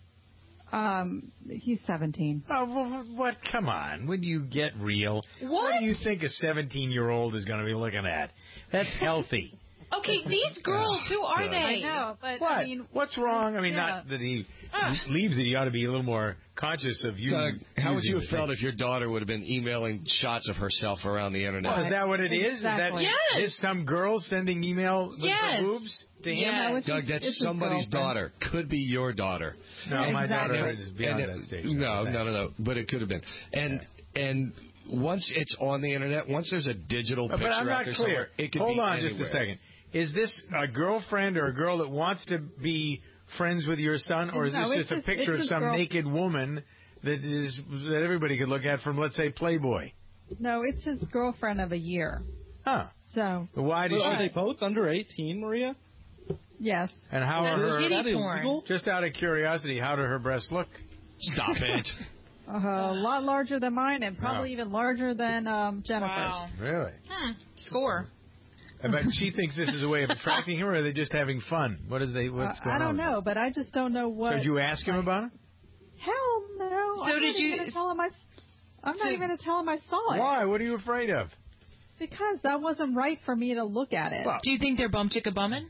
Um, he's seventeen. Oh, well, what? Come on. When you get real, what do you think a seventeen-year-old is going to be looking at? That's healthy. Okay, these girls, who are God. they? I know, but What? I mean, What's wrong? I mean, yeah. not that he Ah. leaves it. You ought to be a little more conscious of you. Doug, how would using you have the felt thing. if your daughter would have been emailing shots of herself around the internet? Well, is that what it is? Exactly. Is that Yes. is some girl sending email with Yes. her boobs to him? Yes. No, it's Doug, his- that's it's his somebody's girlfriend. daughter. Could be your daughter. No, my Exactly. daughter is beyond And that it- stage. No, no, no, no. But it could have been. And and once it's on the internet, once there's a digital But, picture but I'm out not there clear. somewhere, it could Hold be on just a anywhere. second. Is this a girlfriend or a girl that wants to be friends with your son, or is No, this it's just a his- picture it's of his some girl- naked woman that is that everybody could look at from, let's say, Playboy? No, it's his girlfriend of a year. Huh. So, Why did Well, she? are they both under eighteen, Maria? yes. And how are That's her? kitty That is porn. legal? Just out of curiosity, how do her breasts look? Stop it. Uh, a lot larger than mine, and probably Oh. even larger than um, Jennifer's. Wow. Really? Hmm. Score. But she thinks this is a way of attracting him, or are they just having fun? What is they? What's Uh, going I on? don't know, but I just don't know what. So did you ask him about it? Hell no. So I'm did not even you- gonna tell him I, I'm So- not even going to tell him I saw it. Why? What are you afraid of? Because that wasn't right for me to look at it. Do you think they're bum chicka bumming?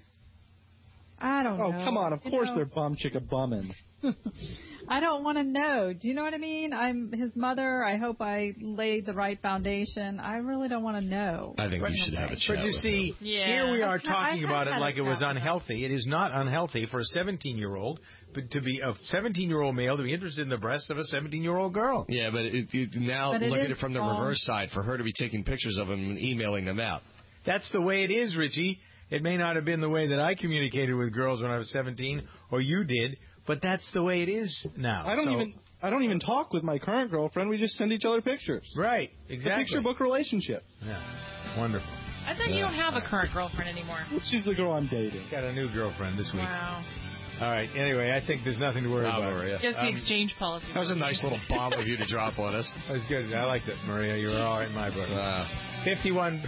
I don't Oh, know. come on. Of You course know, they're bum chicka bumming. I don't want to know. Do you know what I mean? I'm his mother. I hope I laid the right foundation. I really don't want to know. I think you should have a chat. But you with see, her. Yeah. here we are That's not- talking I've about it had like a it was chat with her. unhealthy. It is not unhealthy for a seventeen-year-old, but to be a seventeen-year-old male to be interested in the breasts of a seventeen-year-old girl. Yeah, but it, it, now But it look at is it from the wrong. reverse side. For her to be taking pictures of him and emailing them out. That's the way it is, Richie. It may not have been the way that I communicated with girls when I was seventeen, or you did, but that's the way it is now. I don't So- even I don't even talk with my current girlfriend. We just send each other pictures. Right, It's a exactly. picture book relationship. Yeah, wonderful. I thought you don't have a current girlfriend anymore. She's the girl I'm dating. Got a new girlfriend this week. Wow. All right. Anyway, I think there's nothing to worry Wow, about. Maria. Guess the Um, exchange policy. That was a nice little bomb of you to drop on us. That was good. I liked it, Maria. You were all right in my book. Wow. fifty-one.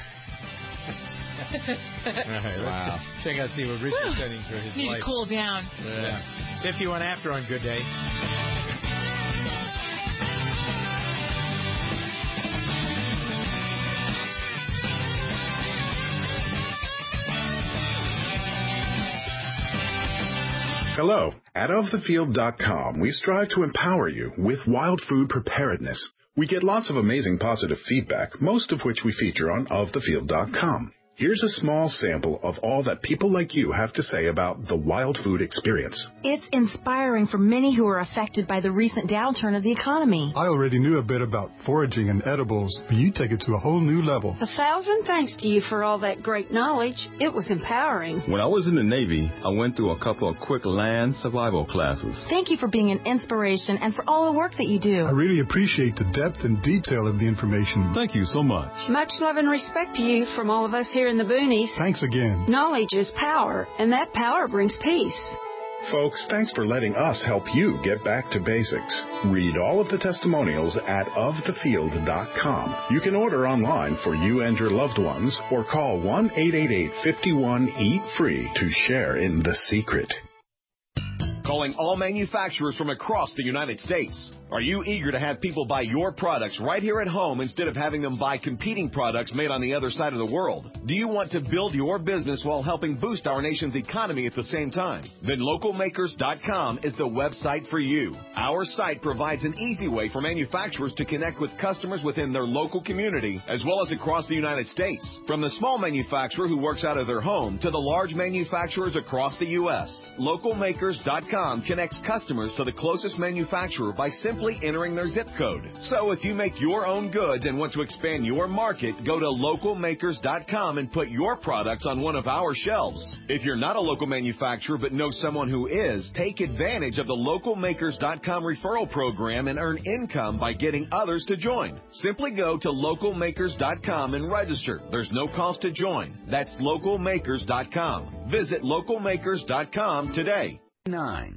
All right, let's Wow. check out see what Richard's sending through his Need life. to cool down. Yeah. fifty-one after on Good Day. Hello. At of the field dot com, we strive to empower you with wild food preparedness. We get lots of amazing positive feedback, most of which we feature on of the field dot com. Here's a small sample of all that people like you have to say about the wild food experience. It's inspiring for many who are affected by the recent downturn of the economy. I already knew a bit about foraging and edibles, but you take it to a whole new level. A thousand thanks to you for all that great knowledge. It was empowering. When I was in the Navy, I went through a couple of quick land survival classes. Thank you for being an inspiration and for all the work that you do. I really appreciate the depth and detail of the information. Thank you so much. Much love and respect to you from all of us here in the boonies. Thanks again. Knowledge is power, and that power brings peace. Folks, thanks for letting us help you get back to basics. Read all of the testimonials at of the field dot com. You can order online for you and your loved ones or call one eight eight eight, five one, eat free to share in the secret. Calling all manufacturers from across the United States. Are you eager to have people buy your products right here at home instead of having them buy competing products made on the other side of the world? Do you want to build your business while helping boost our nation's economy at the same time? Then local makers dot com is the website for you. Our site provides an easy way for manufacturers to connect with customers within their local community as well as across the United States. From the small manufacturer who works out of their home to the large manufacturers across the U S local makers dot com connects customers to the closest manufacturer by simply entering their zip code. So if you make your own goods and want to expand your market, go to local makers dot com and put your products on one of our shelves. If you're not a local manufacturer but know someone who is, take advantage of the local makers dot com referral program and earn income by getting others to join. Simply go to local makers dot com and register. There's no cost to join. That's local makers dot com. Visit local makers dot com today. Nine.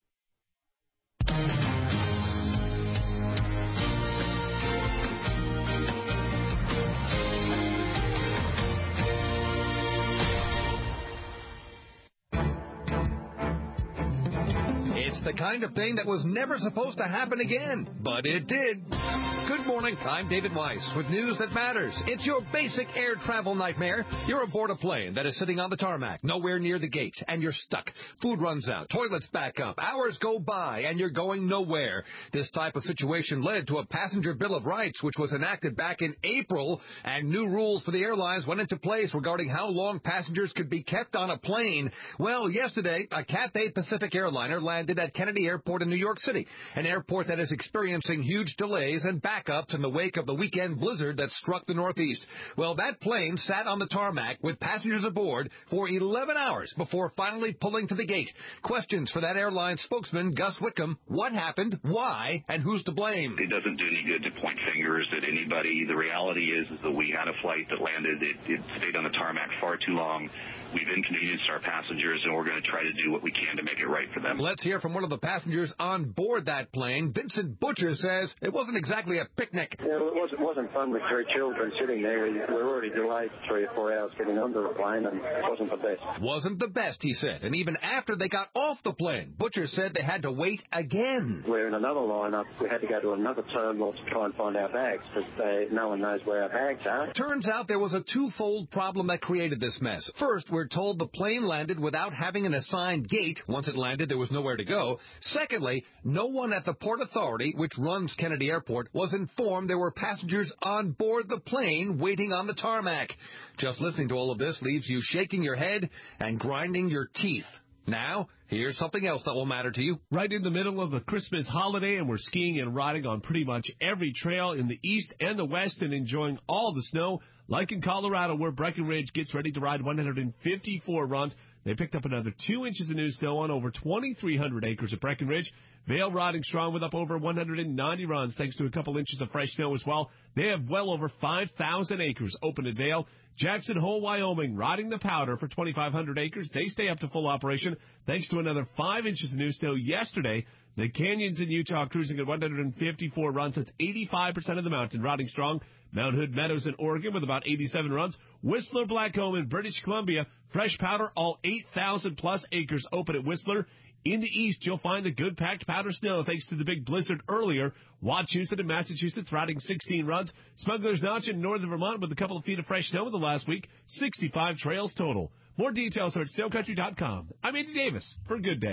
It's the kind of thing that was never supposed to happen again, but it did. Good morning, I'm David Weiss with news that matters. It's your basic air travel nightmare. You're aboard a plane that is sitting on the tarmac, nowhere near the gate, and you're stuck. Food runs out, toilets back up, hours go by, and you're going nowhere. This type of situation led to a passenger bill of rights, which was enacted back in April, and new rules for the airlines went into place regarding how long passengers could be kept on a plane. Well, yesterday, a Cathay Pacific airliner landed at Kennedy Airport in New York City, an airport that is experiencing huge delays and backups in the wake of the weekend blizzard that struck the Northeast. Well, that plane sat on the tarmac with passengers aboard for eleven hours before finally pulling to the gate. Questions for that airline spokesman, Gus Whitcomb. What happened, why, and who's to blame? It doesn't do any good to point fingers at anybody. The reality is, is that we had a flight that landed. It, it stayed on the tarmac far too long. We've inconvenienced our passengers, and we're going to try to do what we can to make it right for them. Let's hear from one of the passengers on board that plane. Vincent Butcher says it wasn't exactly a picnic. Yeah, well, it wasn't, wasn't fun with three children sitting there. We were already delayed three or four hours getting onto the plane, and it wasn't the best. Wasn't the best, he said. And even after they got off the plane, Butcher said they had to wait again. We're in another lineup. We had to go to another terminal to try and find our bags, because no one knows where our bags are. Turns out there was a twofold problem that created this mess. First, we're told the plane landed without having an assigned gate. Once it landed, there was nowhere to go. Secondly, no one at the Port Authority, which runs Kennedy Airport, was informed there were passengers on board the plane waiting on the tarmac. Just listening to all of this leaves you shaking your head and grinding your teeth. Now, here's something else that will matter to you. Right in the middle of the Christmas holiday, and we're skiing and riding on pretty much every trail in the east and the west and enjoying all the snow. Like in Colorado, where Breckenridge gets ready to ride one hundred fifty-four runs. They picked up another two inches of new snow on over twenty-three hundred acres at Breckenridge. Vail riding strong with up over one hundred ninety runs thanks to a couple inches of fresh snow as well. They have well over five thousand acres open at Vail. Jackson Hole, Wyoming, riding the powder for twenty-five hundred acres. They stay up to full operation thanks to another five inches of new snow yesterday. The Canyons in Utah cruising at one hundred fifty-four runs. That's eighty-five percent of the mountain riding strong. Mount Hood Meadows in Oregon with about eighty-seven runs. Whistler Blackcomb in British Columbia. Fresh powder, all eight thousand plus acres open at Whistler. In the east, you'll find the good packed powder snow thanks to the big blizzard earlier. Wachusett in Massachusetts riding sixteen runs. Smuggler's Notch in northern Vermont with a couple of feet of fresh snow in the last week. sixty-five trails total. More details are at snow country dot com. I'm Andy Davis for Good Day.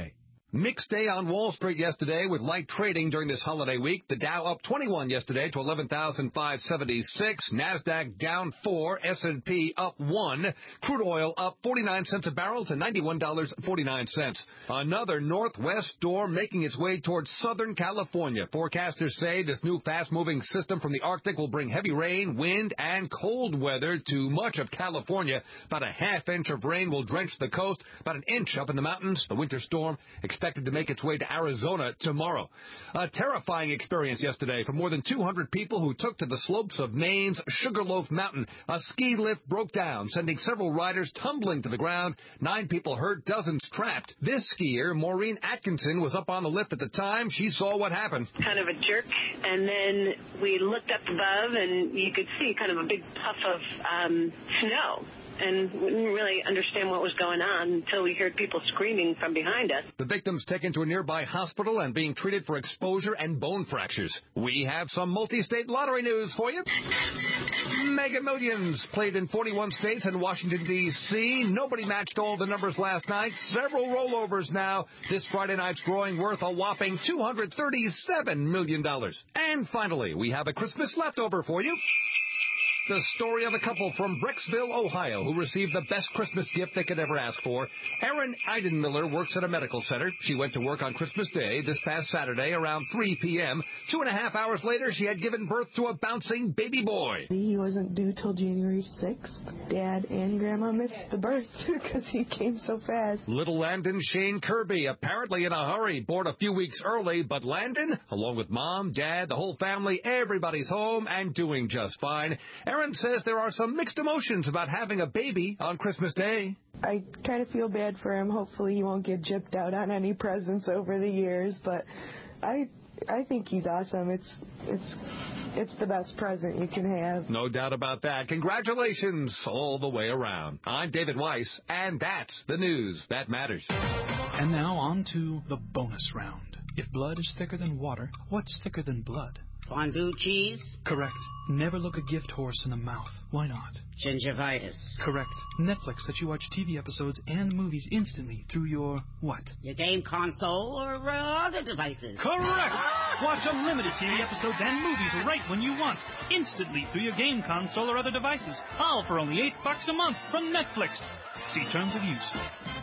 Mixed day on Wall Street yesterday with light trading during this holiday week. The Dow up twenty-one yesterday to eleven thousand five hundred seventy-six. NASDAQ down four. S and P up one. Crude oil up forty-nine cents a barrel to ninety-one dollars and forty-nine cents. Another northwest storm making its way towards Southern California. Forecasters say this new fast-moving system from the Arctic will bring heavy rain, wind, and cold weather to much of California. About a half inch of rain will drench the coast. About an inch up in the mountains. The winter storm expected to make its way to Arizona tomorrow. A terrifying experience yesterday for more than two hundred people who took to the slopes of Maine's Sugarloaf Mountain. A ski lift broke down, sending several riders tumbling to the ground. Nine people hurt, dozens trapped. This skier, Maureen Atkinson, was up on the lift at the time. She saw what happened. Kind of a jerk, and then we looked up above, and you could see kind of a big puff of um, snow. And we didn't really understand what was going on until we heard people screaming from behind us. The victims taken to a nearby hospital and being treated for exposure and bone fractures. We have some multi-state lottery news for you. Mega Millions played in forty-one states and Washington, D C Nobody matched all the numbers last night. Several rollovers now. This Friday night's drawing worth a whopping two hundred thirty-seven million dollars. And finally, we have a Christmas leftover for you. The story of a couple from Brecksville, Ohio, who received the best Christmas gift they could ever ask for. Erin Eidenmiller works at a medical center. She went to work on Christmas Day, this past Saturday, around three p.m. Two and a half hours later, she had given birth to a bouncing baby boy. He wasn't due till January sixth. Dad and Grandma missed the birth because he came so fast. Little Landon Shane Kirby, apparently in a hurry, born a few weeks early, but Landon, along with Mom, Dad, the whole family, everybody's home and doing just fine. Erin says there are some mixed emotions about having a baby on Christmas Day. I kind of feel bad for him. Hopefully he won't get gypped out on any presents over the years, but I I think he's awesome. It's it's it's the best present you can have. No doubt about that. Congratulations all the way around. I'm David Weiss, and that's the news that matters. And now on to the bonus round. If blood is thicker than water, what's thicker than blood? Fondue cheese? Correct. Never look a gift horse in the mouth. Why not? Gingivitis. Correct. Netflix lets you watch T V episodes and movies instantly through your what? Your game console or uh, other devices. Correct! Watch unlimited T V episodes and movies right when you want, instantly through your game console or other devices. All for only eight bucks a month from Netflix. See terms of use.